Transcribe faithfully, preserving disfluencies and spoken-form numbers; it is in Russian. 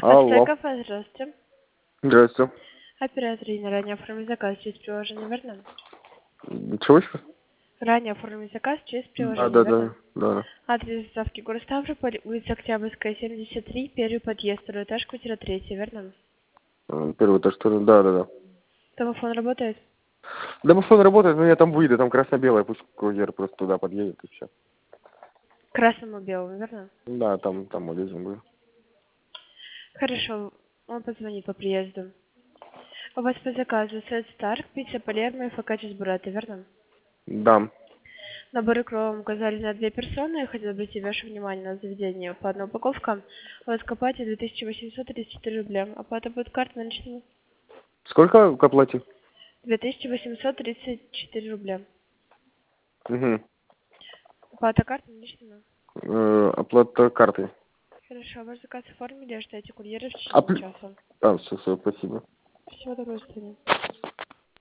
Алло. Отстойка, здравствуйте. Здравствуйте. Оператор Инна, ранее оформить заказ через приложение, верно? М, Чего еще? Ранее оформить заказ через Да, приложение, да, верно? да, да. Адрес доставки город Ставрополь, улица Октябрьская, семьдесят три, первый подъезд, второй этаж, квартира третья, верно? М, Первый этаж, что ли? Да, да, да. Домофон работает? Домофон работает, но я там выйду, там красно-белое, пусть курьер просто туда подъедет и все. Красному белому, верно? Да, там, там магазин был. Хорошо, он позвонит по приезду. У вас по заказу сет Старк, пицца Палермо и фокаччо чизбуррато, верно? Да. Наборы кровом указали на две персоны. Я хотела обратить ваше внимание на заведение по одной упаковке. У вас к оплате две тысячи восемьсот тридцать четыре рубля. Оплата будет картой наличными. Сколько к оплате? две тысячи восемьсот тридцать четыре рубля. Угу. Оплата картой наличными. Э, оплата картой. Хорошо, ваш заказ оформили, ожидайте курьера в течение Апли... часа. А, все, все, спасибо. Всего доброго, до свидания.